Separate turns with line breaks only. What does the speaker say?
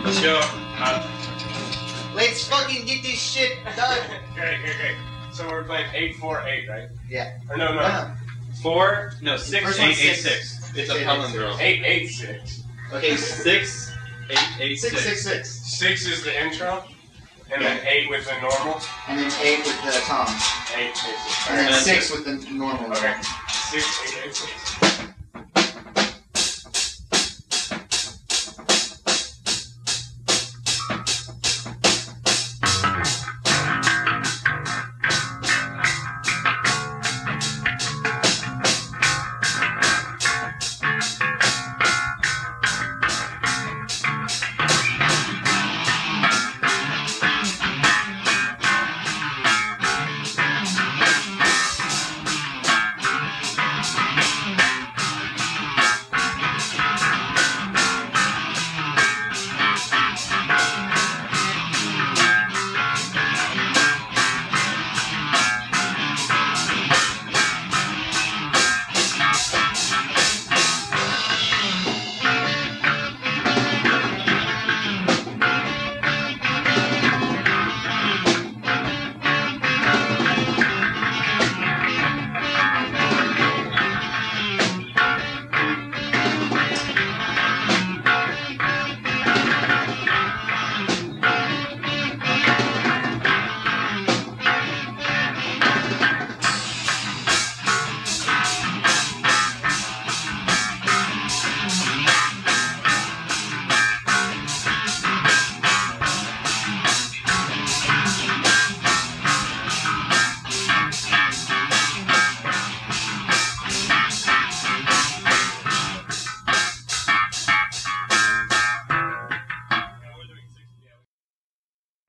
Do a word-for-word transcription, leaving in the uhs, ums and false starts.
Let's go. Uh,
Let's fucking get this shit done.
great, great, great. So we're playing eight four eight, right?
Yeah.
Or no, no.
Uh,
Four, no, six,
First
eight,
one's
eight,
six.
six.
It's a palindrome.
Eight eight six.
okay,
Six, eight, eight,
six,
six.
six, six.
Six is the intro, and then eight with the normal.
And then eight with the tom.
Eight eight six.
And then
that's
six with the normal.
Okay. Six eight eight six.